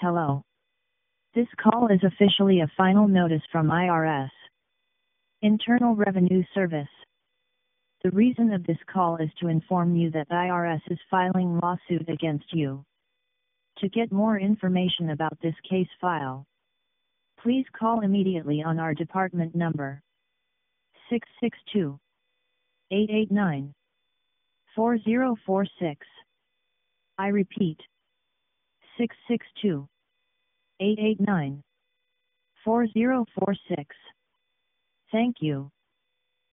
Hello. This call is officially a final notice from IRS, Internal Revenue Service. The reason of this call is to inform you that IRS is filing lawsuit against you. To get more information about this case file, please call immediately on our department number 662-889-4046. I repeat, 662-889-4046. Thank you.